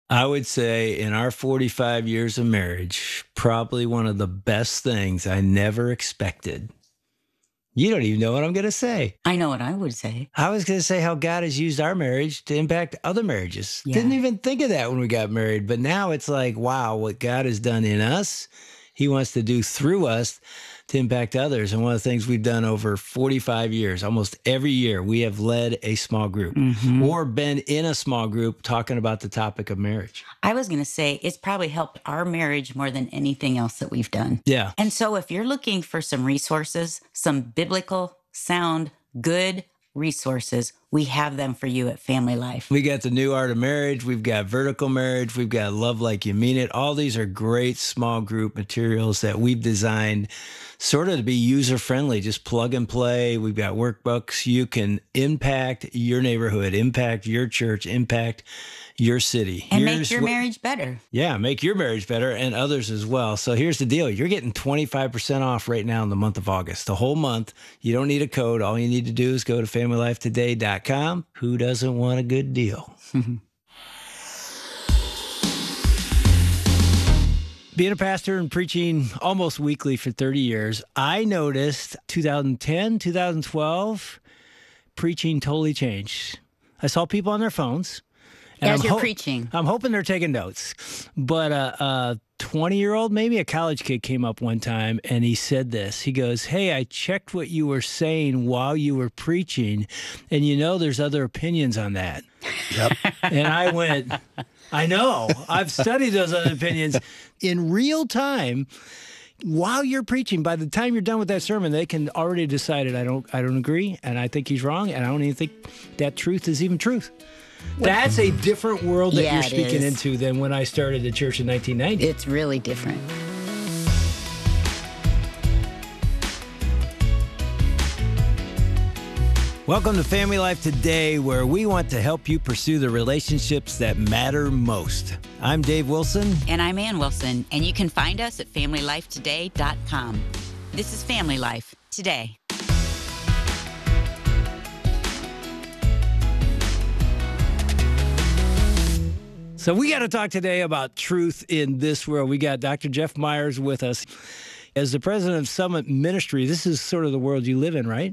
I would say in our 45 years of marriage, probably one of the best things I never expected. You don't even know what I'm going to say. I know what I would say. I was going to say how God has used our marriage to impact other marriages. Yeah. Didn't even think of that when we got married. But now it's like, wow, what God has done in us, he wants to do through us to impact others. And one of the things we've done over 45 years, almost every year, we have led a small group or been in a small group talking about the topic of marriage. I was going to say it's probably helped our marriage more than anything else that we've done. Yeah. And so if you're looking for some resources, some biblical, sound, good resources, we have them for you at Family Life. We got the New Art of Marriage. We've got Vertical Marriage. We've got Love Like You Mean It. All these are great small group materials that we've designed sort of to be user-friendly, just plug and play. We've got workbooks. You can impact your neighborhood, impact your church, impact your city. And make your marriage better. Yeah, make your marriage better and others as well. So here's the deal. You're getting 25% off right now in the month of August, the whole month. You don't need a code. All you need to do is go to familylifetoday.com. Who doesn't want a good deal? Being a pastor and preaching almost weekly for 30 years, I noticed 2010, 2012, preaching totally changed. I saw people on their phones. As you're preaching. I'm hoping they're taking notes. But a 20-year-old, maybe a college kid, came up one time and he said this. He goes, "Hey, I checked what you were saying while you were preaching, and there's other opinions on that." Yep. And I went, I know. I've studied those other opinions in real time. While you're preaching, by the time you're done with that sermon, they can already decide I don't agree, and I think he's wrong, and I don't even think that truth is even truth. That's a different world that you're speaking into than when I started the church in 1990. It's really different. Welcome to Family Life Today, where we want to help you pursue the relationships that matter most. I'm Dave Wilson. And I'm Ann Wilson, and you can find us at familylifetoday.com. This is Family Life Today. So we got to talk today about truth in this world. We got Dr. Jeff Myers with us. As the president of Summit Ministry, this is sort of the world you live in, right?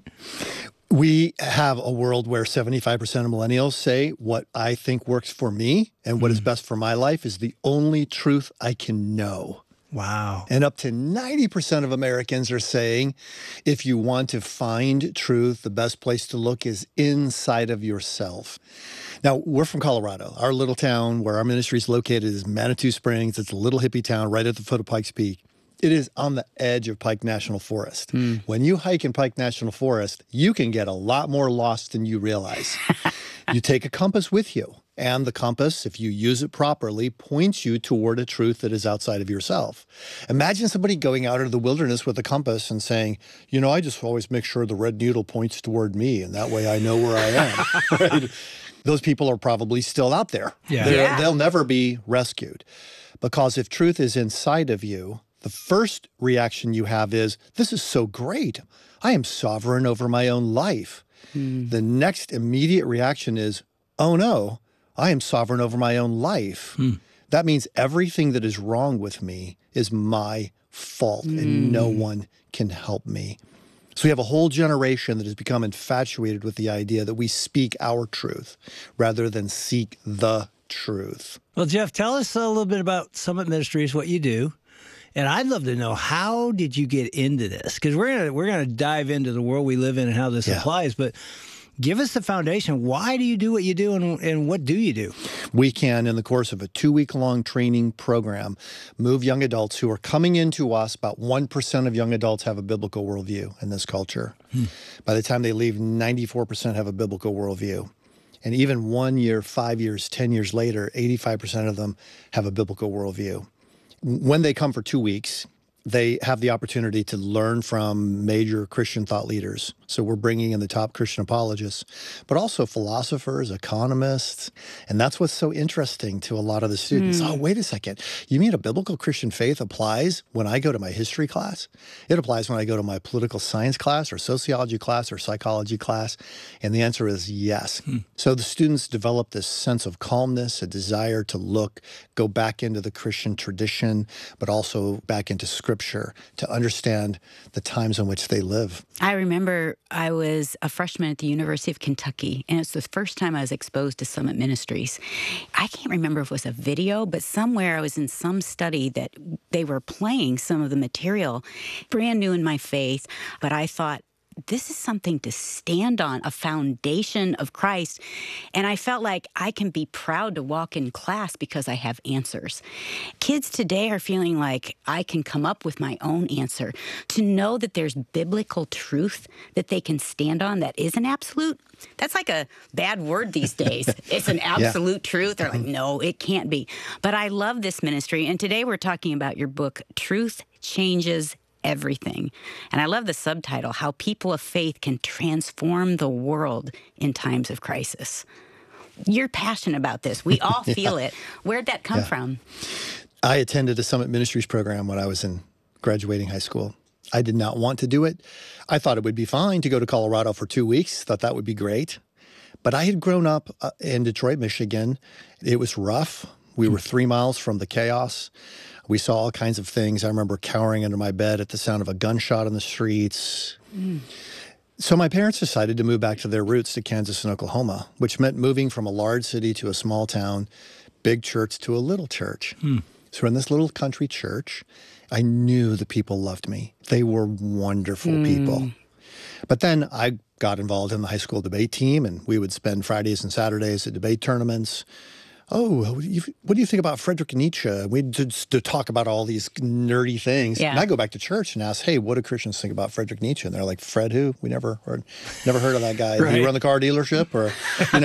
We have a world where 75% of millennials say what I think works for me and what is best for my life is the only truth I can know. Wow. And up to 90% of Americans are saying if you want to find truth, the best place to look is inside of yourself. Now, we're from Colorado. Our little town where our ministry is located is Manitou Springs. It's a little hippie town right at the foot of Pikes Peak. It is on the edge of Pike National Forest. When you hike in Pike National Forest, you can get a lot more lost than you realize. You take a compass with you, and the compass, if you use it properly, points you toward a truth that is outside of yourself. Imagine somebody going out into the wilderness with a compass and saying, I just always make sure the red needle points toward me, and that way I know where I am. Right? Those people are probably still out there. Yeah. They'll never be rescued. Because if truth is inside of you, the first reaction you have is, this is so great. I am sovereign over my own life. The next immediate reaction is, oh no, I am sovereign over my own life. That means everything that is wrong with me is my fault and no one can help me. So we have a whole generation that has become infatuated with the idea that we speak our truth rather than seek the truth. Well, Jeff, tell us a little bit about Summit Ministries, what you do. And I'd love to know, how did you get into this? Because we're gonna dive into the world we live in and how this applies. But give us the foundation. Why do you do what you do, and what do you do? We can, in the course of a 2-week-long training program, move young adults who are coming into us. About 1% of young adults have a biblical worldview in this culture. By the time they leave, 94% have a biblical worldview. And even 1 year, 5 years, 10 years later, 85% of them have a biblical worldview. When they come for 2 weeks, they have the opportunity to learn from major Christian thought leaders. So we're bringing in the top Christian apologists, but also philosophers, economists. And that's what's so interesting to a lot of the students. Oh, wait a second. You mean a biblical Christian faith applies when I go to my history class? It applies when I go to my political science class or sociology class or psychology class. And the answer is yes. So the students develop this sense of calmness, a desire to look, go back into the Christian tradition, but also back into Scripture to understand the times in which they live. I remember I was a freshman at the University of Kentucky, and it's the first time I was exposed to Summit Ministries. I can't remember if it was a video, but somewhere I was in some study that they were playing some of the material. Brand new in my faith, but I thought, this is something to stand on, a foundation of Christ. And I felt like I can be proud to walk in class because I have answers. Kids today are feeling like I can come up with my own answer. To know that there's biblical truth that they can stand on that is an absolute, that's like a bad word these days. It's an absolute truth. They're like, no, it can't be. But I love this ministry. And today we're talking about your book, Truth Changes Everything. And I love the subtitle, How People of Faith Can Transform the World in Times of Crisis. You're passionate about this. We all feel it. Where'd that come from? I attended a Summit Ministries program when I was in graduating high school. I did not want to do it. I thought it would be fine to go to Colorado for 2 weeks, thought that would be great. But I had grown up in Detroit, Michigan. It was rough. We were 3 miles from the chaos. We saw all kinds of things. I remember cowering under my bed at the sound of a gunshot on the streets. So my parents decided to move back to their roots to Kansas and Oklahoma, which meant moving from a large city to a small town, big church to a little church. So in this little country church, I knew the people loved me. They were wonderful people. But then I got involved in the high school debate team, and we would spend Fridays and Saturdays at debate tournaments. Oh, what do you think about Friedrich Nietzsche? We'd just to talk about all these nerdy things. Yeah. And I go back to church and ask, hey, what do Christians think about Friedrich Nietzsche? And they're like, Fred who? We never heard of that guy. Did he run the car dealership? Or,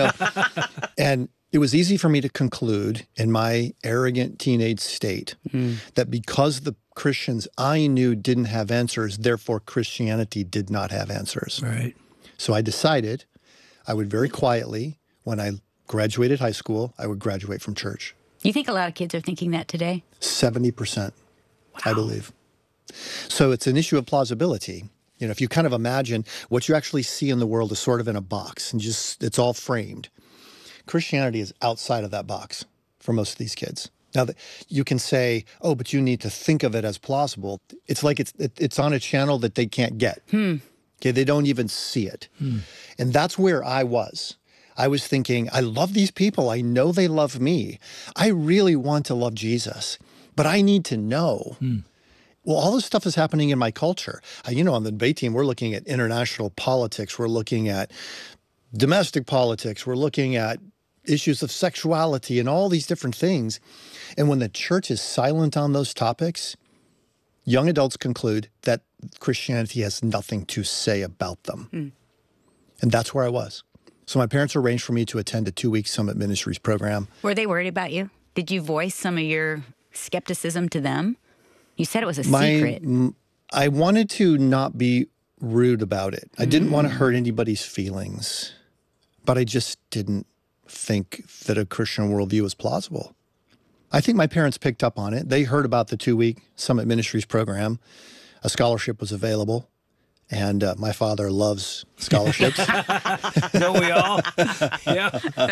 And it was easy for me to conclude in my arrogant teenage state that because the Christians I knew didn't have answers, therefore Christianity did not have answers. Right. So I decided I would very quietly, when I graduated high school, I would graduate from church. You think a lot of kids are thinking that today? 70%, I believe. So it's an issue of plausibility. If you kind of imagine what you actually see in the world is sort of in a box and just it's all framed. Christianity is outside of that box for most of these kids. Now, you can say, oh, but you need to think of it as plausible. It's like it's on a channel that they can't get. Okay, they don't even see it. And that's where I was. I was thinking, I love these people. I know they love me. I really want to love Jesus, but I need to know. Well, all this stuff is happening in my culture. On the debate team, we're looking at international politics. We're looking at domestic politics. We're looking at issues of sexuality and all these different things. And when the church is silent on those topics, young adults conclude that Christianity has nothing to say about them. And that's where I was. So my parents arranged for me to attend a 2-week Summit Ministries program. Were they worried about you? Did you voice some of your skepticism to them? You said it was a secret. I wanted to not be rude about it. I didn't want to hurt anybody's feelings, but I just didn't think that a Christian worldview was plausible. I think my parents picked up on it. They heard about the 2-week Summit Ministries program. A scholarship was available. And my father loves scholarships. Don't we all? Yeah.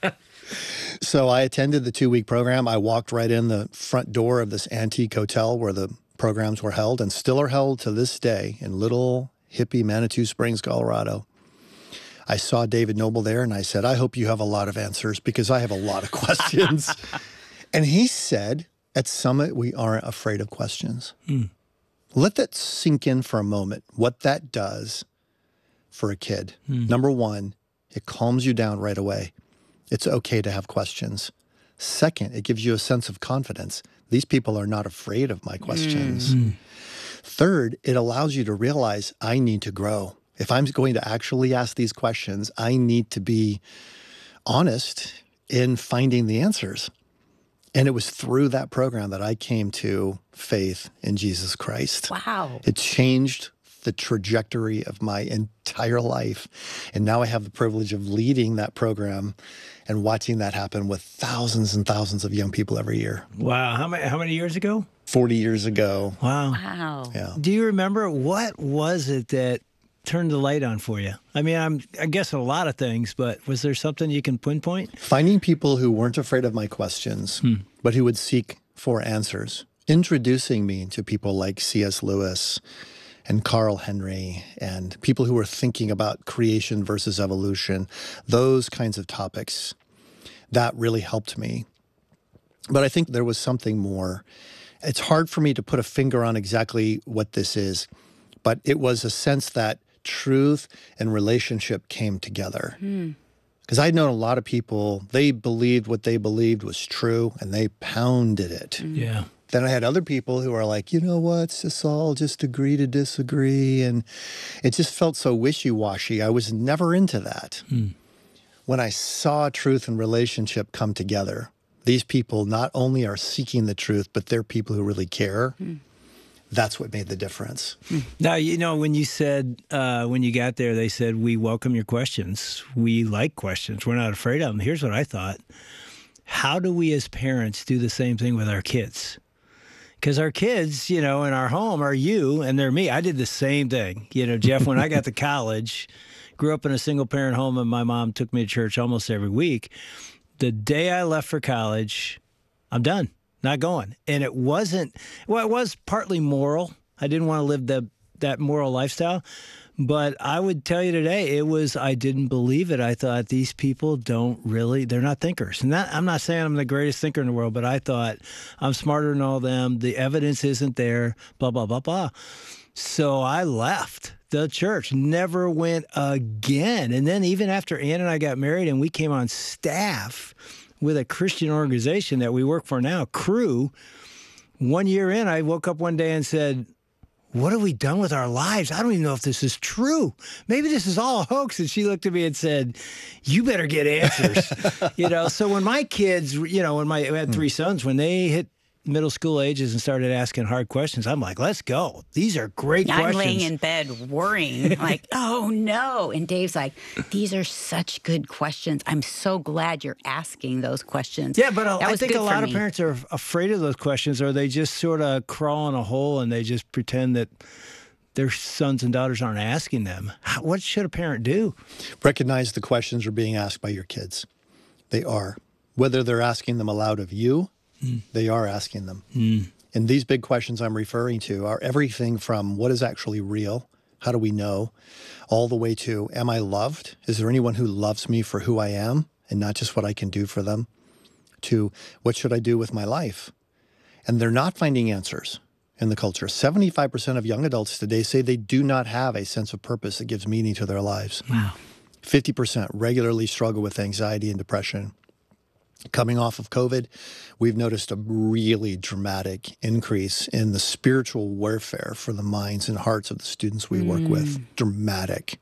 So I attended the 2-week program. I walked right in the front door of this antique hotel where the programs were held and still are held to this day in little hippie Manitou Springs, Colorado. I saw David Noble there and I said, I hope you have a lot of answers because I have a lot of questions. And he said, at Summit, we aren't afraid of questions. Let that sink in for a moment, what that does for a kid. Number one, it calms you down right away. It's okay to have questions. Second, it gives you a sense of confidence. These people are not afraid of my questions. Third, it allows you to realize I need to grow. If I'm going to actually ask these questions, I need to be honest in finding the answers. And it was through that program that I came to faith in Jesus Christ. Wow. It changed the trajectory of my entire life. And now I have the privilege of leading that program and watching that happen with thousands and thousands of young people every year. Wow. How many years ago? 40 years ago. Wow. Wow. Yeah. Do you remember what was it that turned the light on for you? I mean, I guess a lot of things, but was there something you can pinpoint? Finding people who weren't afraid of my questions, but who would seek for answers. Introducing me to people like C.S. Lewis and Carl Henry and people who were thinking about creation versus evolution, those kinds of topics, that really helped me. But I think there was something more. It's hard for me to put a finger on exactly what this is, but it was a sense that truth and relationship came together. Because I'd known a lot of people, they believed what they believed was true, and they pounded it. Yeah. Then I had other people who are like, you know what, it's just all just agree to disagree. And it just felt so wishy-washy. I was never into that. When I saw truth and relationship come together, these people not only are seeking the truth, but they're people who really care. That's what made the difference. Now, you know, when you said, when you got there, they said, we welcome your questions. We like questions. We're not afraid of them. Here's what I thought. How do we as parents do the same thing with our kids? Because our kids, you know, in our home are you and they're me. I did the same thing. You know, Jeff, when I got to college, grew up in a single parent home and my mom took me to church almost every week. The day I left for college, I'm done. Not going. And it wasn't, well, it was partly moral. I didn't want to live that moral lifestyle. But I would tell you today, it was, I didn't believe it. I thought these people don't really, they're not thinkers. And I'm not saying I'm the greatest thinker in the world, but I thought I'm smarter than all them. The evidence isn't there, blah, blah, blah, blah. So I left the church, never went again. And then even after Ann and I got married and we came on staff with a Christian organization that we work for now, Cru, 1 year in, I woke up one day and said, what have we done with our lives? I don't even know if this is true. Maybe this is all a hoax. And she looked at me and said, you better get answers. You know, so when my kids, you know, I had three sons, when they hit middle school ages and started asking hard questions, I'm like, let's go. These are great questions. I'm laying in bed worrying, like, oh no. And Dave's like, these are such good questions. I'm so glad you're asking those questions. Yeah, but I think a lot of parents are afraid of those questions, or they just sort of crawl in a hole and they just pretend that their sons and daughters aren't asking them. What should a parent do? Recognize the questions are being asked by your kids. They are. Whether they're asking them aloud of you, they are asking them. And these big questions I'm referring to are everything from what is actually real, how do we know, all the way to, am I loved? Is there anyone who loves me for who I am and not just what I can do for them? To, what should I do with my life? And they're not finding answers in the culture. 75% of young adults today say they do not have a sense of purpose that gives meaning to their lives. Wow. 50% regularly struggle with anxiety and depression. Coming off of COVID, we've noticed a really dramatic increase in the spiritual warfare for the minds and hearts of the students we work with. Dramatic.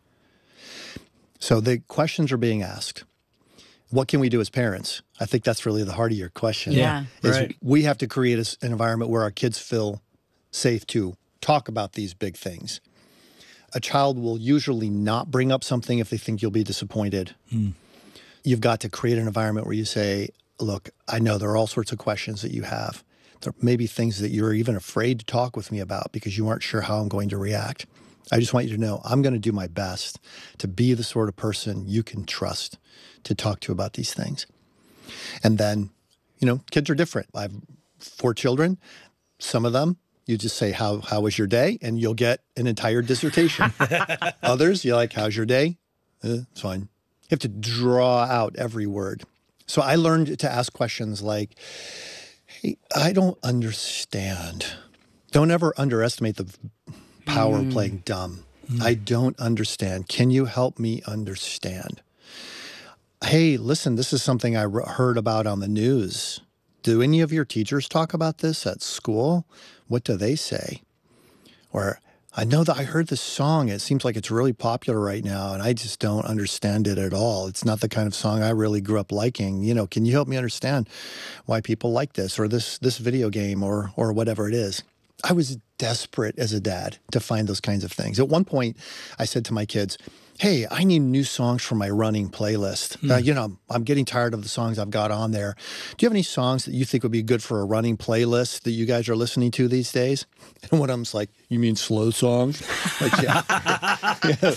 So the questions are being asked. What can we do as parents? I think that's really the heart of your question. Yeah. Is we have to create an environment where our kids feel safe to talk about these big things. A child will usually not bring up something if they think you'll be disappointed. You've got to create an environment where you say, look, I know there are all sorts of questions that you have. There may be things that you're even afraid to talk with me about because you aren't sure how I'm going to react. I just want you to know I'm going to do my best to be the sort of person you can trust to talk to about these things. And then, you know, kids are different. I have 4 children. Some of them, you just say, how was your day? And you'll get an entire dissertation. Others, you're like, how's your day? It's fine. You have to draw out every word. So I learned to ask questions like, hey, I don't understand. Don't ever underestimate the power of playing dumb. I don't understand. Can you help me understand? Hey, listen, this is something I heard about on the news. Do any of your teachers talk about this at school? What do they say? Or I know that I heard this song. It seems like it's really popular right now, and I just don't understand it at all. It's not the kind of song I really grew up liking. You know, can you help me understand why people like this or this video game or whatever it is? I was desperate as a dad to find those kinds of things. At one point, I said to my kids, hey, I need new songs for my running playlist. You know, I'm getting tired of the songs I've got on there. Do you have any songs that you think would be good for a running playlist that you guys are listening to these days? And one of them's like, you mean slow songs? Like, yeah.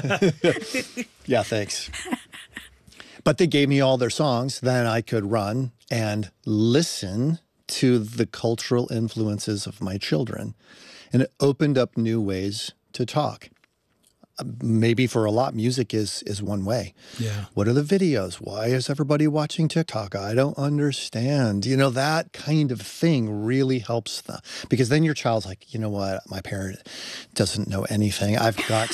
Yeah, thanks. But they gave me all their songs. Then I could run and listen to the cultural influences of my children. And it opened up new ways to talk. Maybe for a lot, music is one way. Yeah. What are the videos? Why is everybody watching TikTok? I don't understand. You know, that kind of thing really helps them. Because then your child's like, you know what? My parent doesn't know anything. I've got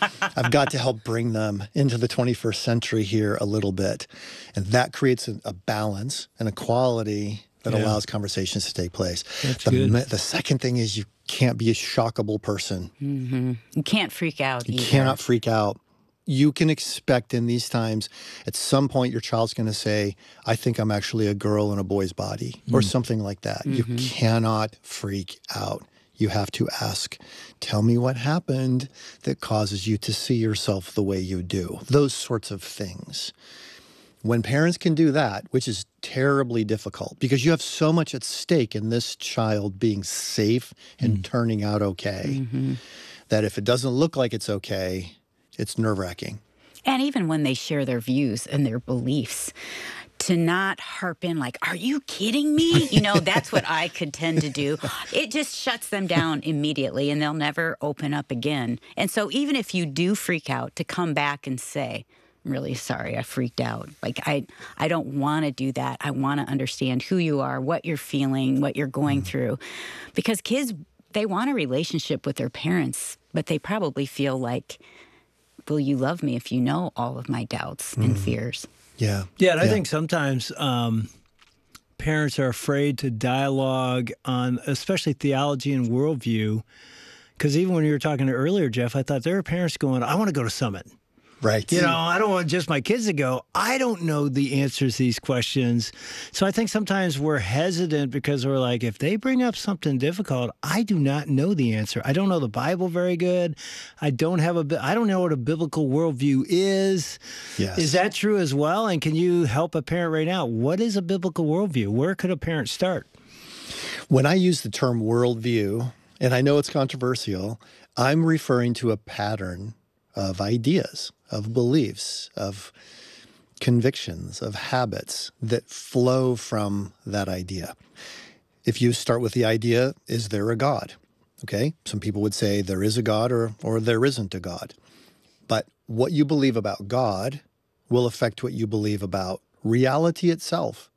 to help bring them into the 21st century here a little bit. And that creates a balance and a quality that allows conversations to take place. That's good. The second thing is you can't be a shockable person. Mm-hmm. You can't freak out either. You cannot freak out. You can expect in these times, at some point, your child's going to say, I think I'm actually a girl in a boy's body, or something like that. You cannot freak out. You have to ask, tell me what happened that causes you to see yourself the way you do. Those sorts of things. When parents can do that, which is terribly difficult because you have so much at stake in this child being safe and turning out okay, that if it doesn't look like it's okay, it's nerve-wracking. And even when they share their views and their beliefs, to not harp in like, are you kidding me? You know, that's what I could tend to do. It just shuts them down immediately and they'll never open up again. And so even if you do freak out, to come back and say, I'm really sorry, I freaked out. Like, I don't want to do that. I want to understand who you are, what you're feeling, what you're going through. Because kids, they want a relationship with their parents, but they probably feel like, will you love me if you know all of my doubts and fears? Yeah. Yeah, and I think sometimes parents are afraid to dialogue on especially theology and worldview. Because even when you were talking earlier, Jeff, I thought there are parents going, I want to go to Summit. Right. You know, I don't want just my kids to go, I don't know the answers to these questions. So I think sometimes we're hesitant because we're like, if they bring up something difficult, I do not know the answer. I don't know the Bible very good. I don't know what a biblical worldview is. Yes. Is that true as well? And can you help a parent right now? What is a biblical worldview? Where could a parent start? When I use the term worldview, and I know it's controversial, I'm referring to a pattern of ideas, of beliefs, of convictions, of habits that flow from that idea. If you start with the idea, is there a God? Okay, some people would say there is a God or there isn't a God. But what you believe about God will affect what you believe about reality itself.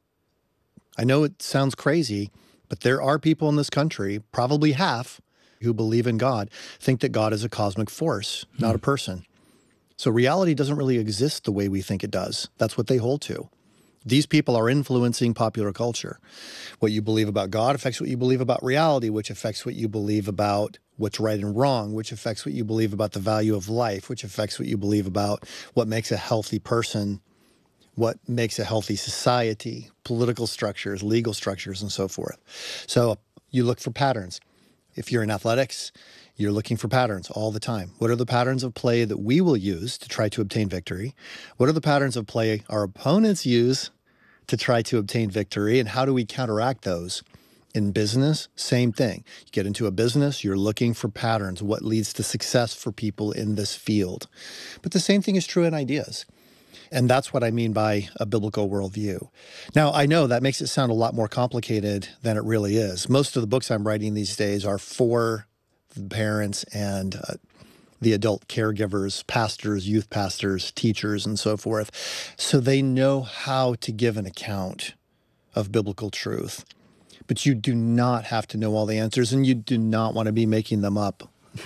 I know it sounds crazy, but there are people in this country, probably half, who believe in God, think that God is a cosmic force, not a person. So reality doesn't really exist the way we think it does. That's what they hold to. These people are influencing popular culture. What you believe about God affects what you believe about reality, which affects what you believe about what's right and wrong, which affects what you believe about the value of life, which affects what you believe about what makes a healthy person, what makes a healthy society, political structures, legal structures, and so forth. So you look for patterns. If you're in athletics, you're looking for patterns all the time. What are the patterns of play that we will use to try to obtain victory? What are the patterns of play our opponents use to try to obtain victory? And how do we counteract those? In business, same thing. You get into a business, you're looking for patterns, what leads to success for people in this field. But the same thing is true in ideas. And that's what I mean by a biblical worldview. Now, I know that makes it sound a lot more complicated than it really is. Most of the books I'm writing these days are for the parents and the adult caregivers, pastors, youth pastors, teachers, and so forth, so they know how to give an account of biblical truth. But you do not have to know all the answers, and you do not want to be making them up.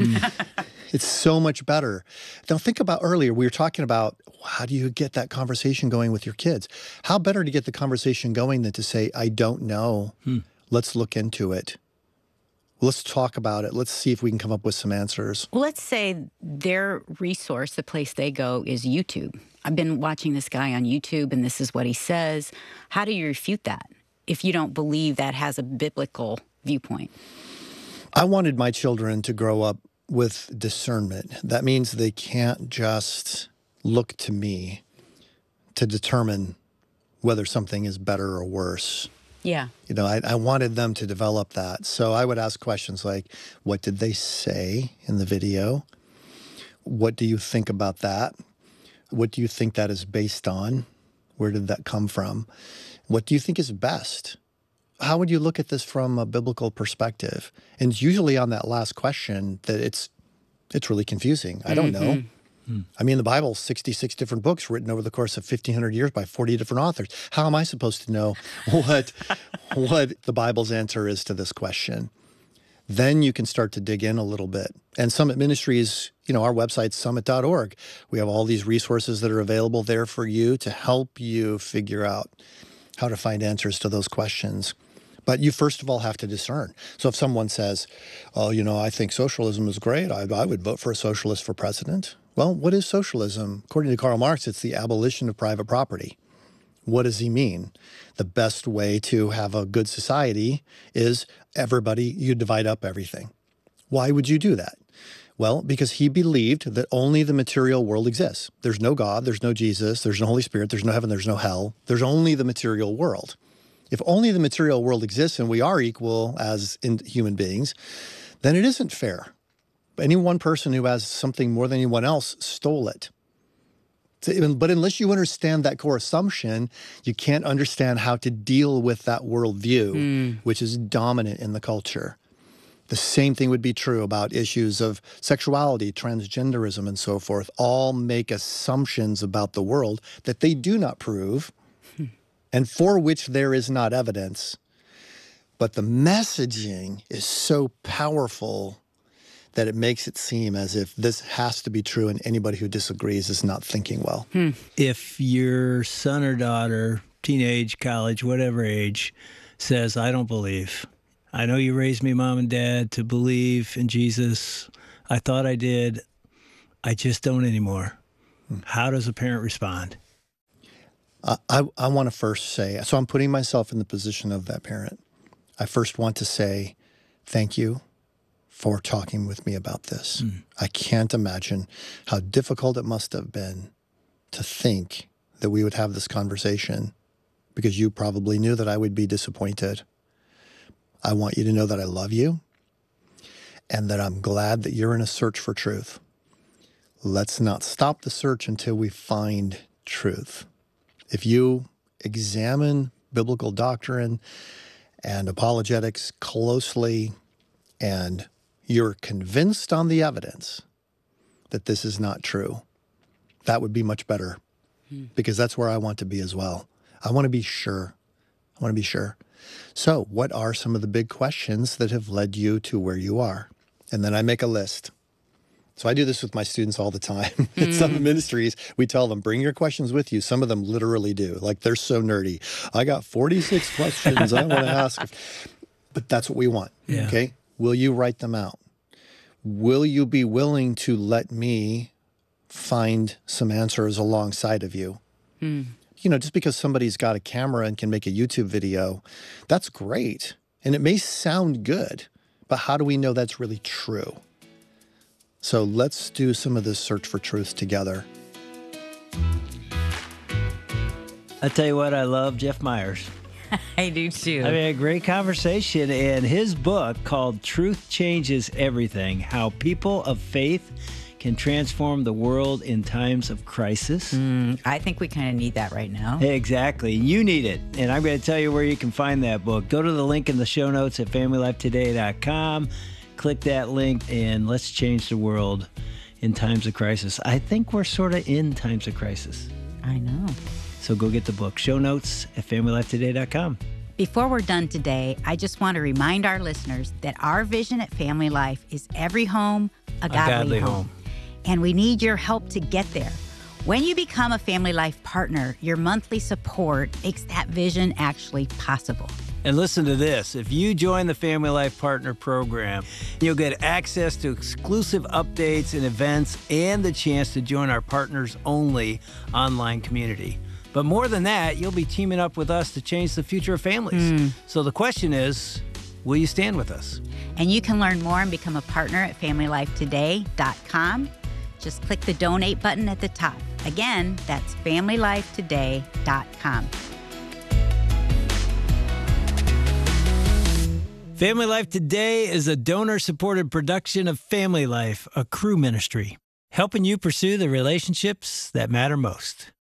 It's so much better. Now, think about earlier, we were talking about how do you get that conversation going with your kids? How better to get the conversation going than to say, I don't know. Let's look into it. Let's talk about it. Let's see if we can come up with some answers. Well, let's say their resource, the place they go, is YouTube. I've been watching this guy on YouTube, and this is what he says. How do you refute that if you don't believe that has a biblical viewpoint? I wanted my children to grow up with discernment. That means they can't just look to me to determine whether something is better or worse. Yeah. You know, I wanted them to develop that. So I would ask questions like, what did they say in the video? What do you think about that? What do you think that is based on? Where did that come from? What do you think is best? How would you look at this from a biblical perspective? And it's usually on that last question that it's really confusing. I don't know. I mean, the Bible, 66 different books written over the course of 1,500 years by 40 different authors. How am I supposed to know what the Bible's answer is to this question? Then you can start to dig in a little bit. And Summit Ministries, you know, our website's summit.org. We have all these resources that are available there for you to help you figure out how to find answers to those questions. But you first of all have to discern. So if someone says, oh, you know, I think socialism is great, I would vote for a socialist for president. Well, what is socialism? According to Karl Marx, it's the abolition of private property. What does he mean? The best way to have a good society is you divide up everything. Why would you do that? Well, because he believed that only the material world exists. There's no God, there's no Jesus, there's no Holy Spirit, there's no heaven, there's no hell. There's only the material world. If only the material world exists and we are equal as human beings, then it isn't fair. Any one person who has something more than anyone else stole it. But unless you understand that core assumption, you can't understand how to deal with that worldview, which is dominant in the culture. The same thing would be true about issues of sexuality, transgenderism, and so forth. All make assumptions about the world that they do not prove and for which there is not evidence. But the messaging is so powerful that it makes it seem as if this has to be true and anybody who disagrees is not thinking well. If your son or daughter, teenage, college, whatever age, says, I don't believe. I know you raised me, mom and dad, to believe in Jesus. I thought I did. I just don't anymore. How does a parent respond? I want to first say, so I'm putting myself in the position of that parent. I first want to say, thank you for talking with me about this. I can't imagine how difficult it must have been to think that we would have this conversation because you probably knew that I would be disappointed. I want you to know that I love you and that I'm glad that you're in a search for truth. Let's not stop the search until we find truth. If you examine biblical doctrine and apologetics closely and you're convinced on the evidence that this is not true, that would be much better because that's where I want to be as well. I want to be sure. So what are some of the big questions that have led you to where you are? And then I make a list. So I do this with my students all the time. In some ministries, we tell them, bring your questions with you. Some of them literally do. Like, they're so nerdy. I got 46 questions I want to ask. But that's what we want, okay? Will you write them out? Will you be willing to let me find some answers alongside of you? You know, just because somebody's got a camera and can make a YouTube video, that's great. And it may sound good, but how do we know that's really true? So let's do some of this search for truth together. I tell you what, I love Jeff Myers. I do too. I mean, a great conversation. And his book called Truth Changes Everything, How People of Faith Can Transform the World in Times of Crisis. I think we kind of need that right now. Exactly. You need it. And I'm going to tell you where you can find that book. Go to the link in the show notes at FamilyLifeToday.com. Click that link and let's change the world in times of crisis. I think we're sort of in times of crisis. I know. So go get the book. Show notes at FamilyLifeToday.com. Before we're done today, I just want to remind our listeners that our vision at Family Life is every home, a godly home. And we need your help to get there. When you become a Family Life partner, your monthly support makes that vision actually possible. And listen to this. If you join the Family Life Partner Program, you'll get access to exclusive updates and events and the chance to join our partners-only online community. But more than that, you'll be teaming up with us to change the future of families. So the question is, will you stand with us? And you can learn more and become a partner at FamilyLifeToday.com. Just click the donate button at the top. Again, that's FamilyLifeToday.com. Family Life Today is a donor-supported production of Family Life, a Cru ministry, helping you pursue the relationships that matter most.